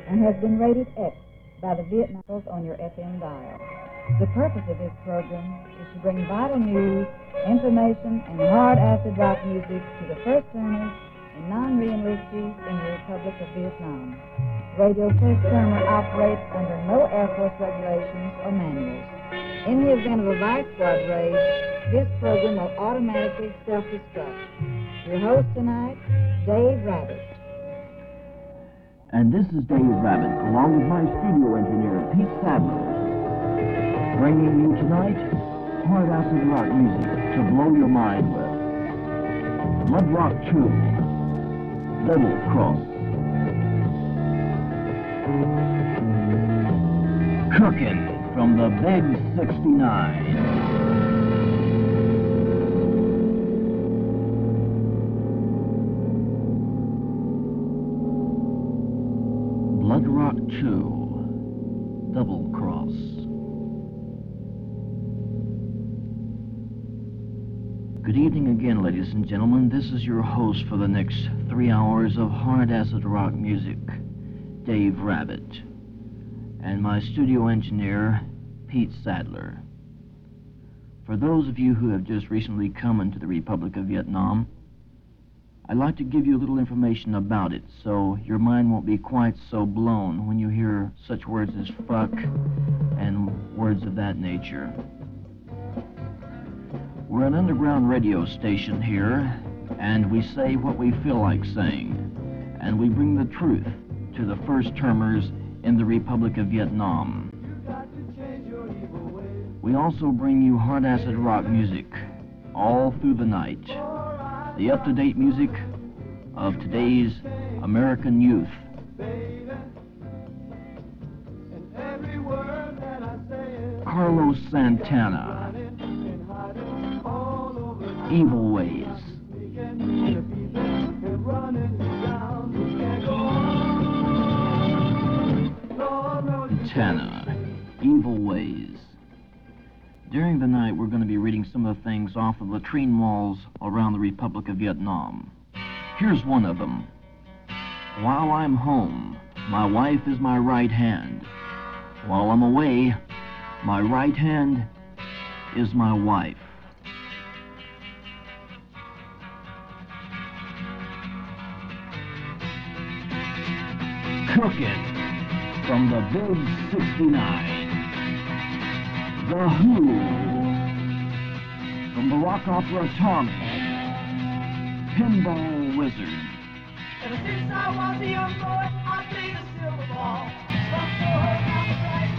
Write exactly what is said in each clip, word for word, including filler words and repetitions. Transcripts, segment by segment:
and has been rated X by the Vietnamese on your F M dial. The purpose of this program is to bring vital news, information, and hard acid rock music to the first-termers and non-re-enlistees in the Republic of Vietnam. Radio First Termer operates under no Air Force regulations or manuals. In the event of a vice squad raid, this program will automatically self-destruct. Your host tonight, Dave Rabbit. And this is Dave Rabbit, along with my studio engineer, Pete Sadler, bringing you tonight hard acid rock music to blow your mind with. Blood Rock two, Double Cross. Cookin' from the Big sixty-nine. Blood Rock two, Double Cross. Good evening again, ladies and gentlemen. This is your host for the next three hours of hard acid rock music, Dave Rabbit, and my studio engineer, Pete Sadler. For those of you who have just recently come into the Republic of Vietnam, I'd like to give you a little information about it so your mind won't be quite so blown when you hear such words as fuck and words of that nature. We're an underground radio station here, and we say what we feel like saying, and we bring the truth to the first-termers in the Republic of Vietnam. We also bring you hard acid rock music all through the night. The up-to-date music of today's American youth. Carlos Santana, Evil Ways. Santana, Evil Ways. During the night, we're going to be reading some of the things off of latrine walls around the Republic of Vietnam. Here's one of them. While I'm home, my wife is my right hand. While I'm away, my right hand is my wife. Cookin' from the Big sixty-nine. The Who, from the rock opera Tommy, Pinball Wizard. Ever since I was a young boy, I played a silver ball. From Soho down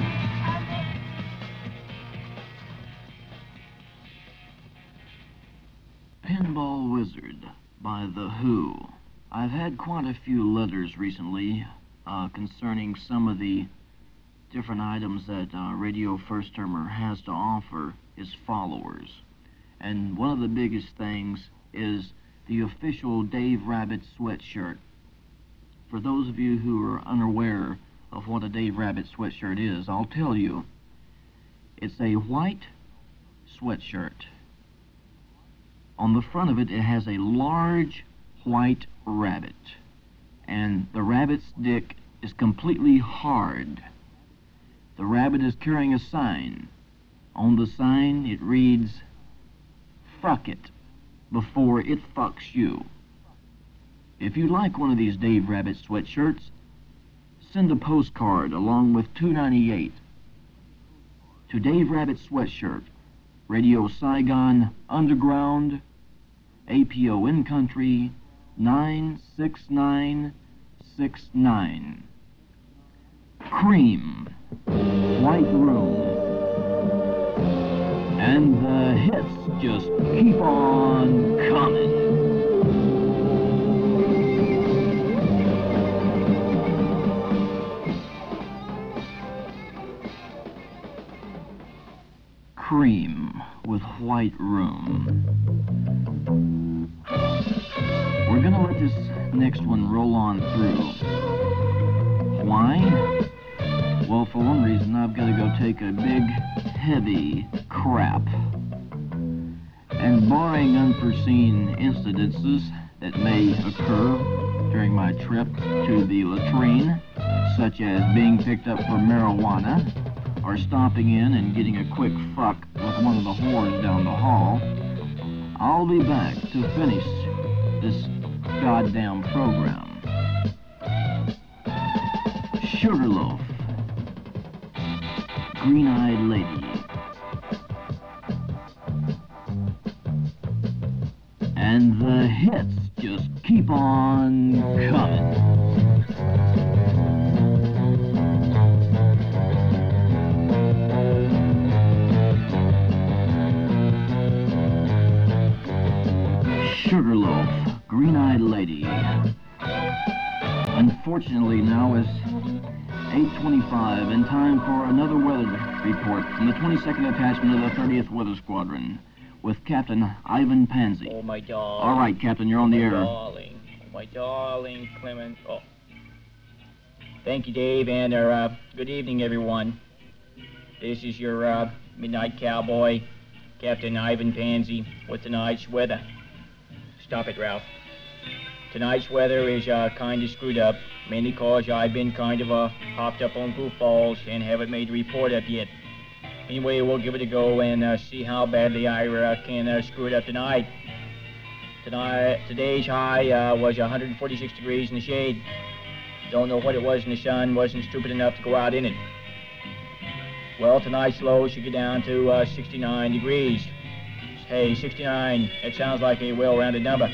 the right, Pinball Wizard by The Who. I've had quite a few letters recently uh, concerning some of the different items that uh, Radio First Termer has to offer his followers. And one of the biggest things is the official Dave Rabbit sweatshirt. For those of you who are unaware of what a Dave Rabbit sweatshirt is, I'll tell you. It's a white sweatshirt. On the front of it, it has a large white rabbit. And the rabbit's dick is completely hard. The rabbit is carrying a sign. On the sign, it reads, "Fuck it before it fucks you." If you'd like one of these Dave Rabbit sweatshirts, send a postcard along with two ninety-eight to Dave Rabbit Sweatshirt, Radio Saigon Underground, A P O In Country, nine six nine six nine. Cream, White Room, and the hits just keep on coming. Cream with White Room. We're gonna let this next one roll on through. Why? Well, for one reason, I've got to go take a big, heavy crap. And barring unforeseen incidences that may occur during my trip to the latrine, such as being picked up for marijuana, or stopping in and getting a quick fuck with one of the whores down the hall, I'll be back to finish this goddamn program. Sugarloaf, Green-Eyed Lady, and the hits just keep on coming. Sugarloaf, Green-Eyed Lady. Unfortunately, now it's eight twenty-five and time for another weather report from the twenty-second Detachment of the thirtieth Weather Squadron with Captain Ivan Pansy. Oh, my darling. All right, Captain, you're on the my air. Darling. My darling Clement. Oh. Thank you, Dave, and uh, good evening, everyone. This is your uh, Midnight Cowboy, Captain Ivan Pansy, with tonight's weather. Stop it, Ralph. Tonight's weather is uh, kind of screwed up, mainly because I've been kind of uh, hopped up on goofballs and haven't made the report up yet. Anyway, we'll give it a go and uh, see how badly I uh, can uh, screw it up tonight. Tonight, today's high uh, was one hundred forty-six degrees in the shade. Don't know what it was in the sun, wasn't stupid enough to go out in it. Well, tonight's low should get down to uh, sixty-nine degrees. Hey, sixty-nine, that sounds like a well-rounded number.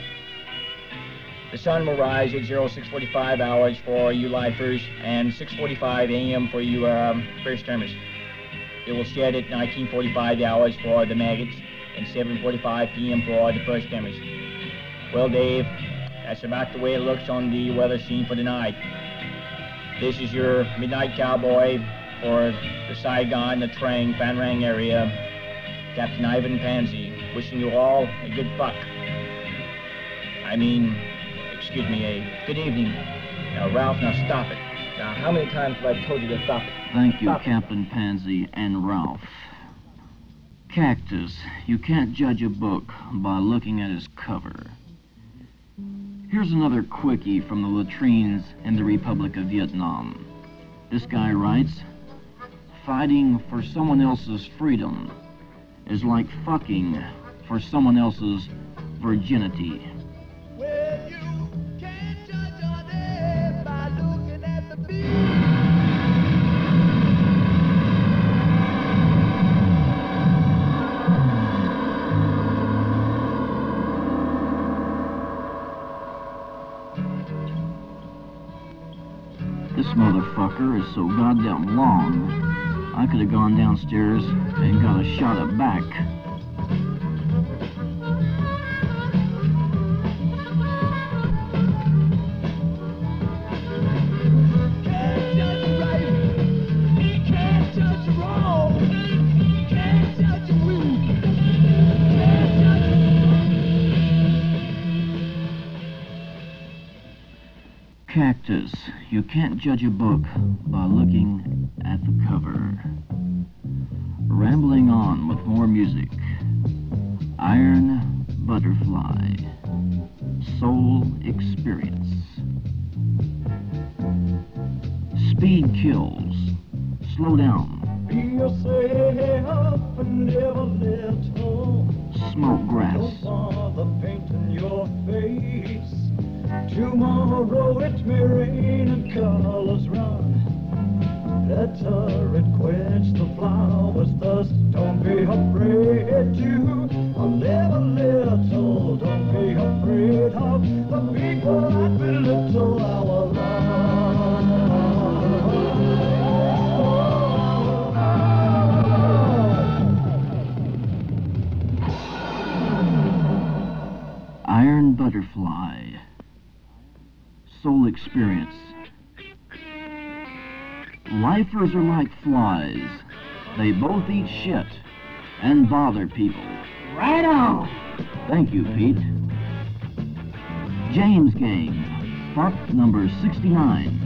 The sun will rise at oh six forty-five hours for you lifers and six forty-five a m for you um, first termers. It will shed at nineteen forty-five hours for the maggots and seven forty-five p m for the first termers. Well, Dave, that's about the way it looks on the weather scene for tonight. This is your Midnight Cowboy for the Saigon, the Trang, Phan Rang area, Captain Ivan Pansy, wishing you all a good fuck. I mean, excuse me, a good evening. Now, Ralph, now stop it. Now, how many times have I told you to stop it? Thank you, Stop it. Captain Pansy and Ralph. Cactus, you can't judge a book by looking at its cover. Here's another quickie from the latrines in the Republic of Vietnam. This guy writes, fighting for someone else's freedom is like fucking for someone else's virginity. Well, you can't judge a day by looking at the beat. This motherfucker is so goddamn long, I could have gone downstairs and got a shot at back. Can't judge right, he can't judge wrong, can't judge rude, can't judge. Cactus, you can't judge a book by looking at the cover. Rambling on with more music. Iron Butterfly. Soul Experience. Speed kills. Slow down. Be yourself and never let go. Smoke grass. Don't bother painting your face. Tomorrow it may rain and colors run. Let it quench the flowers, thus don't be afraid to. I'll never little, don't be afraid of the people that belittle our love. Iron Butterfly. Soul Experience. Lifers are like flies. They both eat shit and bother people. Right on. Thank you, Pete. James Gang, part number sixty-nine.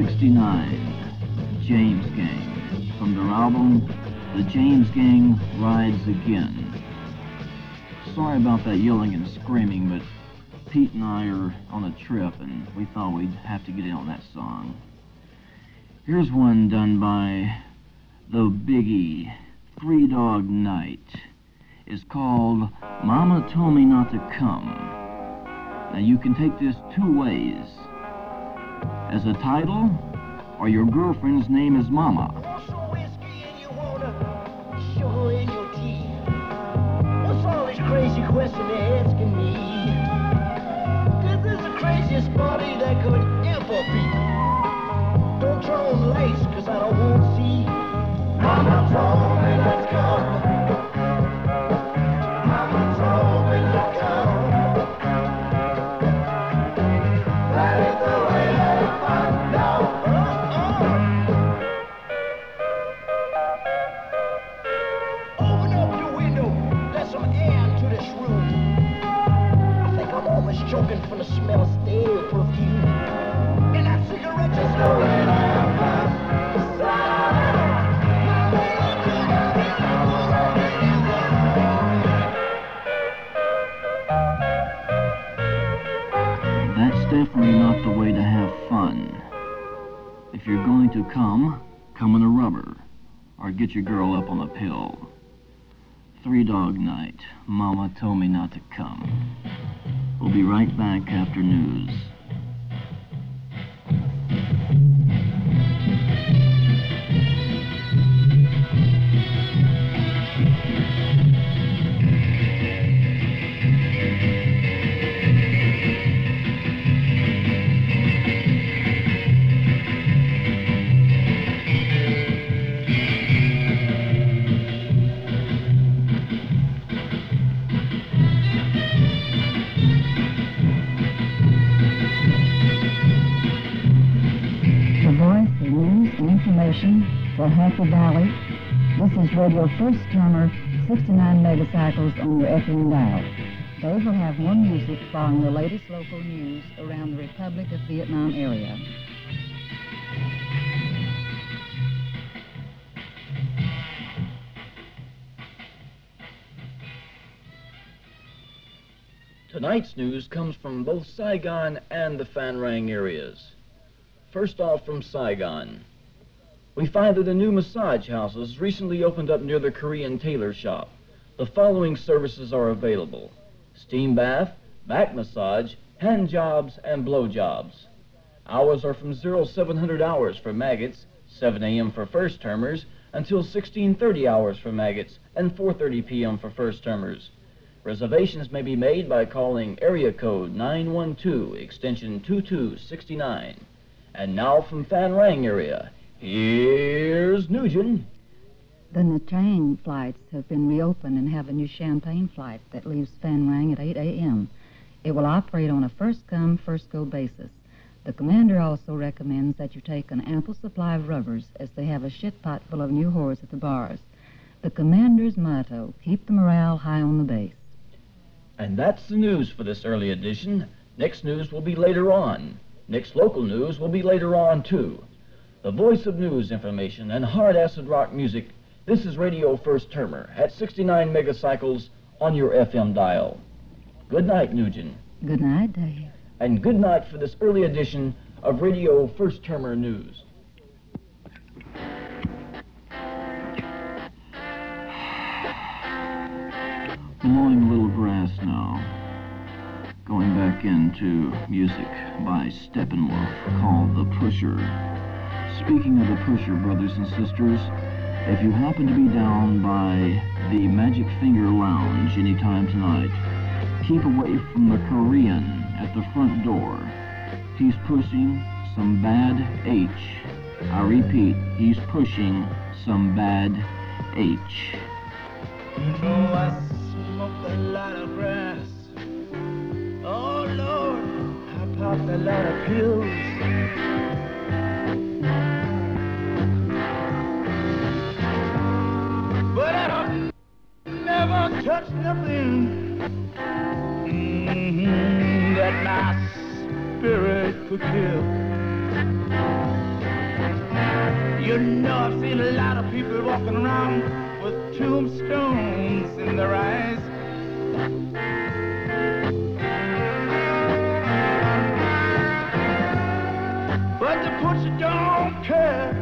sixty-nine, James Gang, from their album, The James Gang Rides Again. Sorry about that yelling and screaming, but Pete and I are on a trip, and we thought we'd have to get in on that song. Here's one done by the Biggie, Three Dog Night. It's called Mama Told Me Not to Come. Now you can take this two ways. As a title, or your girlfriend's name is Mama. Want some whiskey and you wanna sugar in your tea? What's all these crazy questions they're asking me? This is the craziest party that could ever be. Don't turn on the lights, cause I don't want to see. Mama told me let's go. Mama told me let's go. That is the way that I know. Open up your window, let some air into this room. I think I'm almost choking from the smell of stale perfume. And that cigarette just going up. That's definitely not the way to have fun. If you're going to come, come in a rubber, or get your girl up on a pill. Three Dog Night, Mama Told Me Not to Come. We'll be right back after news. For Happy Valley, this is Radio First Termer, sixty-nine megacycles on your F M dial. Dave will have more music following the latest local news around the Republic of Vietnam area. Tonight's news comes from both Saigon and the Phan Rang areas. First off from Saigon. We find that a new massage house has recently opened up near the Korean tailor shop. The following services are available: steam bath, back massage, hand jobs, and blow jobs. Hours are from oh seven hundred hours for maggots, seven a m for first termers, until sixteen thirty hours for maggots, and four thirty p m for first termers. Reservations may be made by calling area code nine one two, extension two two six nine. And now from Phan Rang area, here's Nugent. The Nha Trang flights have been reopened and have a new Champagne flight that leaves Phan Rang at eight a m It will operate on a first-come, first-go basis. The commander also recommends that you take an ample supply of rubbers, as they have a shit pot full of new whores at the bars. The commander's motto: keep the morale high on the base. And that's the news for this early edition. Next news will be later on. Next local news will be later on, too. The voice of news information and hard acid rock music. This is Radio First Termer at sixty-nine megacycles on your F M dial. Good night, Nugent. Good night, Dave. And good night for this early edition of Radio First Termer News. Mowing a little grass now. Going back into music by Steppenwolf called The Pusher. Speaking of The Pusher, brothers and sisters, if you happen to be down by the Magic Finger Lounge anytime tonight, keep away from the Korean at the front door. He's pushing some bad H. I repeat, he's pushing some bad H. You know I smoked a lot of grass. Oh Lord, I popped a lot of pills. But I never touched nothing mm-hmm, that my spirit could kill. You know I've seen a lot of people walking around with tombstones in their eyes. But the pusher don't care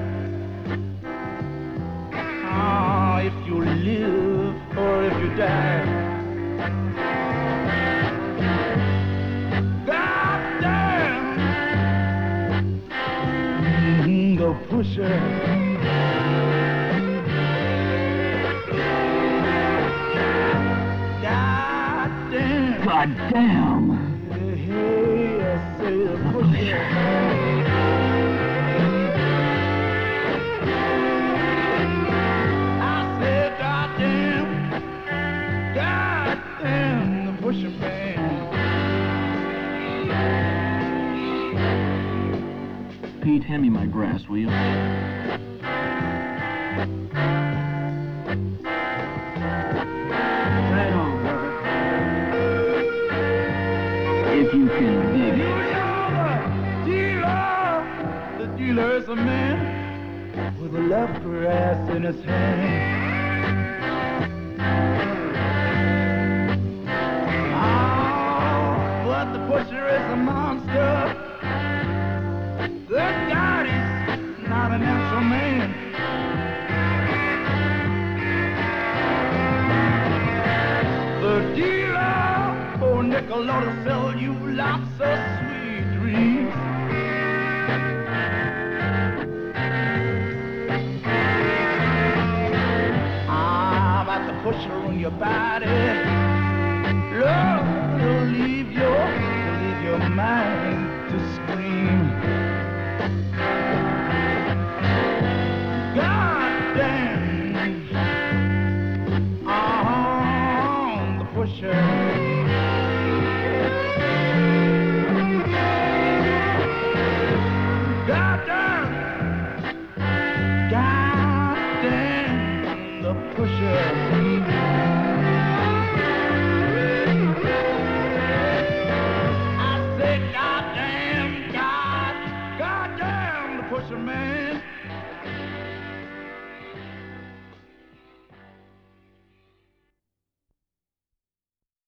oh, if you live or if you die. Goddamn, mm, the pusher. Goddamn. Goddamn. Hey, hey, I say the pusher. Pusher man. Pete, hand me my grass, will you? Right on, brother. If you can dig it. The dealer, the dealer is a man with a left grass in his hand. The pusher is a monster. Good God, he's not a natural man. The dealer, oh nickel, ought to sell you lots of sweet dreams. Ah, about the pusher on your body. Love will leave your, leave your mind to scream. God damn, oh, the pusher. God damn, God damn, the pusher. Pusher man.